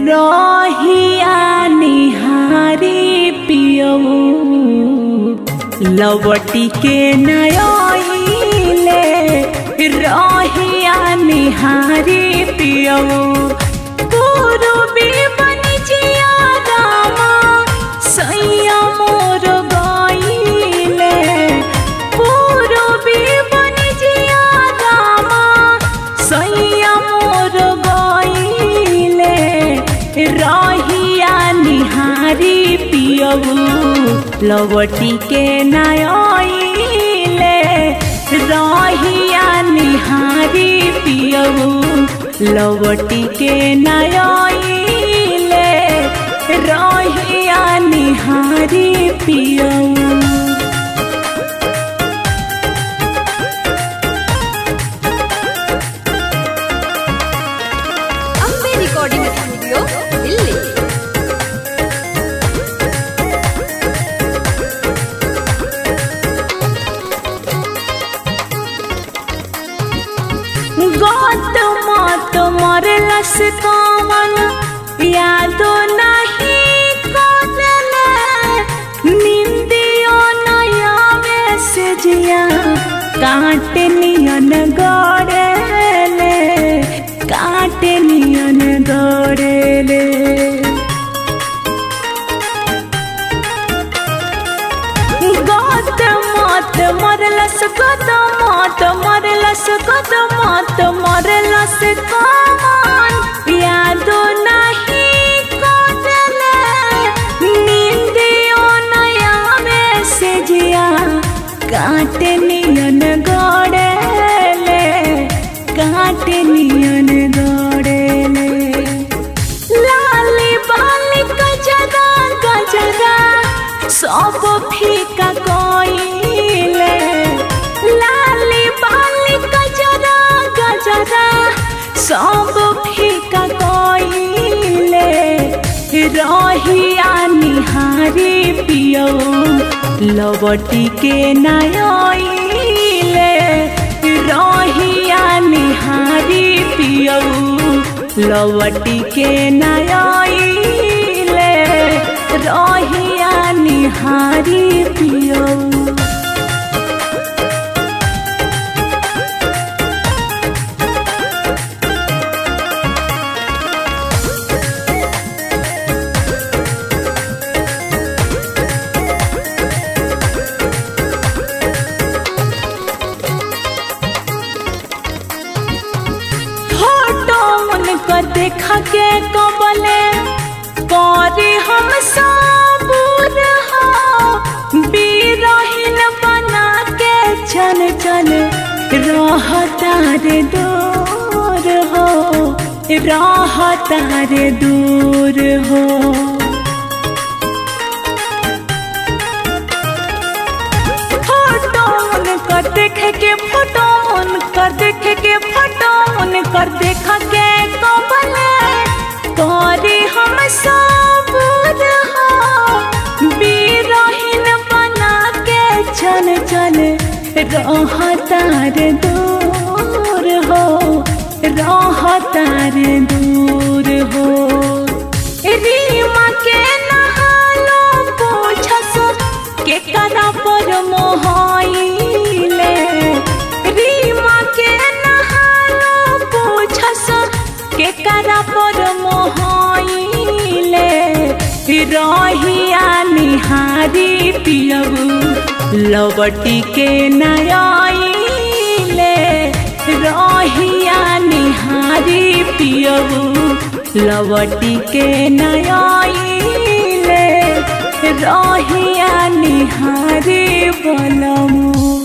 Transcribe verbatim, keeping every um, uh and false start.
रहिया निहारी पियऊ लवटी के नयले रहिया निहारी पियऊ पूर्वी बनिजिया रामा सैया मोर गईले पूर्वी बनिजिया रामा सैया मोर गईले रहिया निहारी पियऊ लवटी के नयले रहिया निहारी पियऊ लवटी के नयले रहिया निहारी पियऊ। Ambe recording studio Delhi. गत मत मरलस कवन यादो नहीं कदले निंदियो नयावे से जिया काटे नियन गड़ेले काटे नियन गड़ेले गत मत मरलस गत मत मरलस गत मत मरलस कवन यादो नहीं कदले निंदियो नयावे से जिया काटे नियन गड़ेले काटे नियन गड़ेले लाली बाली गजरा गजरा सब फीका कोइले लाली बाली गजरा गजरा सब फीका कोइले रहिया निहारी पियऊ लवटी के नयले रहिया निहारी पियऊ लवटी के नयले रहिया निहारी पियऊ। देखा के कबले करी हम सबूर हो बीरहीन बना के चल चल रहता रे दूर हो रहता रे दूर हो फोटो उनकर देखे के फोटो उनकर देखे के फोटो उनकर देखा के करी हम सबूर हो बीरहीन बना के चल चल रहता रे दूर हो रहता रे दूर हो रीमा के नहालो पूछस के करा पर मोहाइले रीमा के नहालो पूछस के करा पर मोहाइले रहिया निहारी पियऊ लवटी के नयले रहिया निहारी पियऊ लवटी के नयले रहिया निहारी बलमू।